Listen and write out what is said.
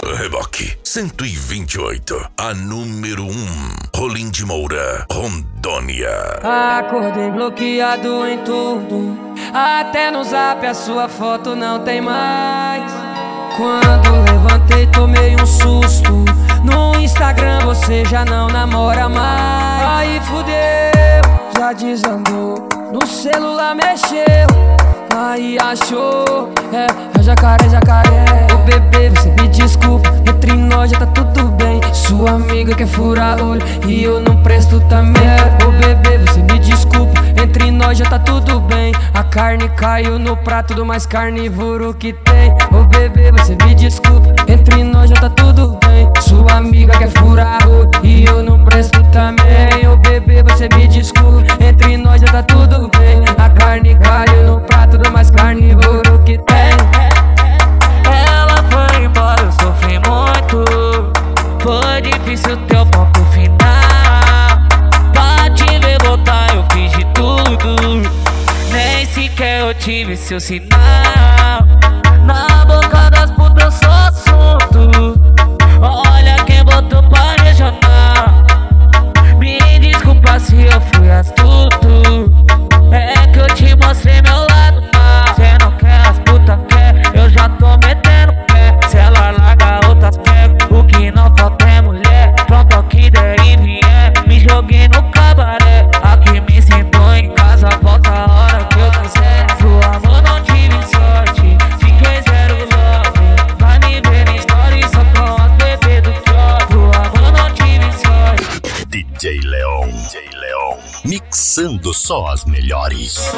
Reboque 128, a número 1, Rolim de Moura, Rondônia. Acordei bloqueado em tudo, até no zap a sua foto não tem mais. Quando levantei tomei um susto, no Instagram você já não namora mais. Aí fudeu, já desandou, no celular mexeu, aí achou, é jacaré, jacaré. Ô bebê, você me desculpa, entre nós já tá tudo bem. Sua amiga quer furar olho e eu não presto também. Ô bebê, você me desculpa, entre nós já tá tudo bem. A carne caiu no prato do mais carnívoro que tem. Ô bebê, você me desculpa, entre nós já tá tudo bem. Sua amiga quer furar olho e eu não presto também. Ô bebê, você me desculpa, entre nós já tá tudo bem. A carne caiu no prato do mais carnívoro que tem. Ela foi embora, eu sofri muito. Foi difícil teu ponto final. Pra te ver voltar eu fiz de tudo, nem sequer eu tive seu sinal. Na boca das putas eu sou assunto. Olha quem botou pra regional. Me desculpa se eu fui astuto, é que eu te mostrei meu lado mal. Cê não quer, as putas quer, eu já tô metendo pé. Se ela larga outras pego, o que não falta é mulher. Pronto ao que der e vier, me joguei no cabaré. Aqui me sinto em casa, volta a hora que eu quiser. Pro amor não tive sorte, fiquei zero love. Vai me ver em story só com as bebês do top. Pro amor não tive sorte. DJ Leon, mixando só as melhores.